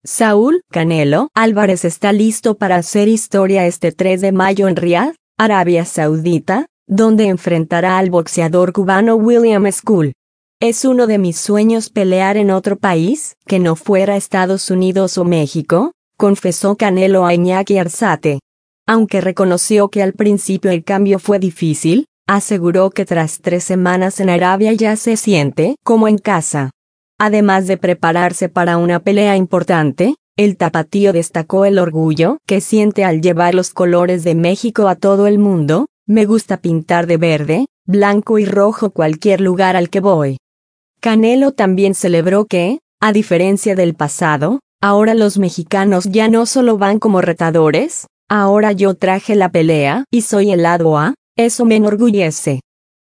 Saúl Canelo Álvarez está listo para hacer historia este 3 de mayo en Riad, Arabia Saudita, donde enfrentará al boxeador cubano William School. Es uno de mis sueños pelear en otro país, que no fuera Estados Unidos o México, confesó Canelo a Iñaki Arzate. Aunque reconoció que al principio el cambio fue difícil, aseguró que tras 3 semanas en Arabia ya se siente como en casa. Además de prepararse para una pelea importante, el tapatío destacó el orgullo que siente al llevar los colores de México a todo el mundo. Me gusta pintar de verde, blanco y rojo cualquier lugar al que voy. Canelo también celebró que, a diferencia del pasado, ahora los mexicanos ya no solo van como retadores, ahora yo traje la pelea y soy el lado A, eso me enorgullece.